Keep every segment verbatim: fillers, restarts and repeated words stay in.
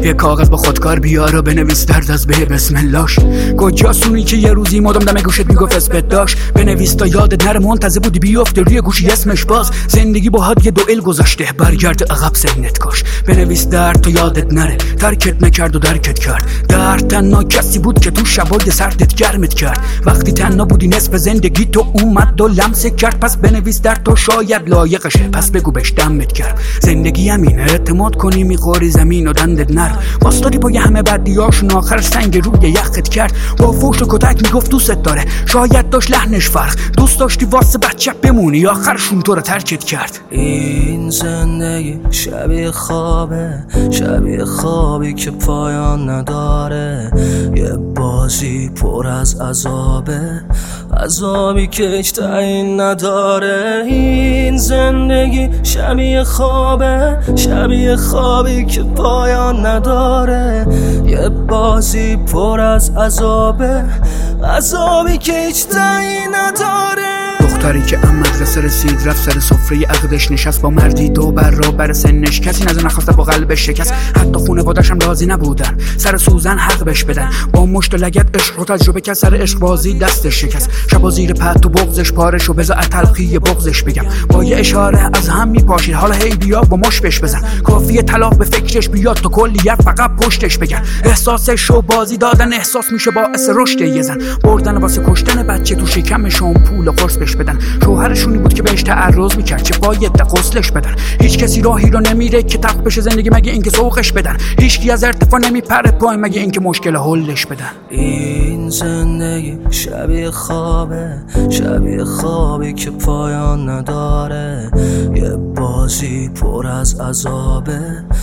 یه کاغذ با خودکار بیار و بنویس درد از به بسم اللهش. کجاسونی که یه روزی مدام دم گوشت میگفت اسمت داشت، بنویس تا یادت نره منتظر بودی بیفته روی گوشی اسمش باز. زندگی با حد یه دوئل گذاشته، برگرد عقب سنت کاش. بنویس درد تا یادت نره ترکت نکرد و درکت کرد. درد تنها کسی بود که تو شبای سردت گرمت کرد. وقتی تنها بودی نصف زندگی تو اومد و لمست کرد. پس بنویس درد تو شاید لایقشه، پس بگو بهش دمت کرد. زندگی همینه، اعتماد کنی میخوری زمین و دندت نر. واستادی با همه بدیاشون آخر سنگ روی یخت کرد. با فوش و کتک میگفت دوست داره، شاید داشت لحنش فرق. دوست داشتی واسه بچه بمونی، آخرشون تو رو ترکت کرد. این زندگی شبیه خوابه، شبیه خوابی که پایان نداره. یه بازی پر از عذابه، عذابی که هیچ تعیین نداره. این زندگی شبیه خوابه، شبیه خوابی که پایان نداره. یه بازی پر از عذابه، عذابی که هیچ تعیین نداره. دختری که ام مدرسه رسید رفت سر سفره عقدش نشست. با مردی دو برابر سنش، کسی نزد نخواسته با قلبش شکست. حتی خونواده‌اش هم راضی نبودن سر سوزن حق بهش بدن. با مشت و لگد عشق رو تجربه کرد، سر عشق بازی دستش شکست. شبا زیر پد تو بغضش پاره شو، بذار تلخی بغضش بگم. با یه اشاره از هم میپاشید، حالا هی بیا با مش بهش بزن. کافیه طلاق به فکرش بیاد تو کلیت فقط پشتش بگن. احساسش رو بازی دادن احساس میشه باعث رشد یه زن. بردن واسه کشتن بچه تو شکمشون پول قرص بهش بدن. شوهرشونی بود که بهش تعرض میکرد، چه باید غسلش بدن. هیچ کسی راهی رو نمیره که تق بشه زندگی مگه اینکه ذوقش بدن. هیچ کی از ارتفاع نمیپره پایین مگه اینکه مشکل حلش بدن. این زندگی شبیه خوابه، شبیه خوابی که پایان نداره. یه بازی پر از عذابه،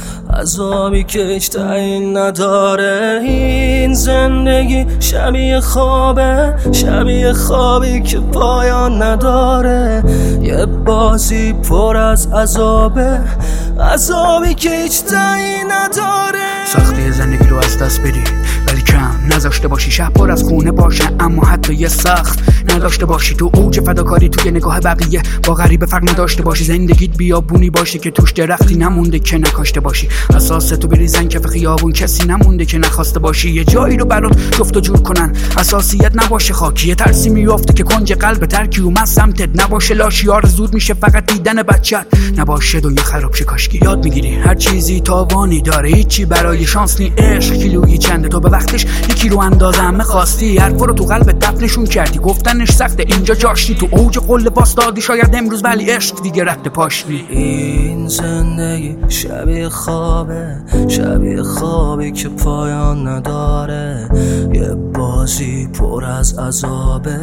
عذابی که هیچ تعیین نداره. این زندگی شبیه خوابه، شبیه خوابی که پایان نداره. یه بازی پر از عذابه، عذابی که هیچ تعیین نداره. سختی زندگی رو از دست بدی ولی کم نذاشته باشی. شب پر از خونه باشه اما حتی یه سخت نداشته باشی. تو اوج فداکاری توی نگاه بقیه با غریبه فرق نداشته باشی. زندگیت بیابونی باشه که توش درختی نمونده که نکاشته باشی. اساس تو بریزن کف خیابون کسی نمونده که نخواسته باشی. یه جایی رو برات جفت و جور کنن، اساسیت نباشه خاکی. یه ترسی میافته که کنج قلب ترکی اومد سمتت نباشه لاشی. آرزود میشه فقط دیدن بچت نباشه دنیا خراب شه کاشکی. یاد میگیری هر چیزی تاوانی داره، هیچی برای شانس نی. عشق کیلویی چنده تو به وقتش یکی رو اندازم خواستی. حرفا رو تو قلب دفنشون کردی، گفتنش سخته اینجا جاشتی. تو اوج قله واسطادی شاید امروز ولی عشق دیگه رد پاش نی. این زندگی شبیه خوابه، شبیه خوابی که پایان نداره. یه بازی پر از عذابه،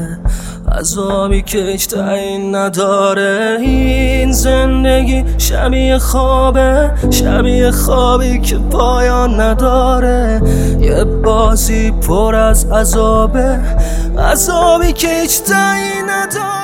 عذابی که هیچ تعیین نداره. این زندگی شبیه خوابه، شبیه خوابی که پایان نداره. یه بازی پر از عذابه، عذابی که هیچ تعیین نداره.